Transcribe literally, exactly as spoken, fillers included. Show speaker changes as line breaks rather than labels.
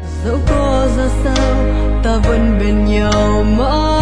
dẫu có ra sao ta vẫn bên nhau mãi.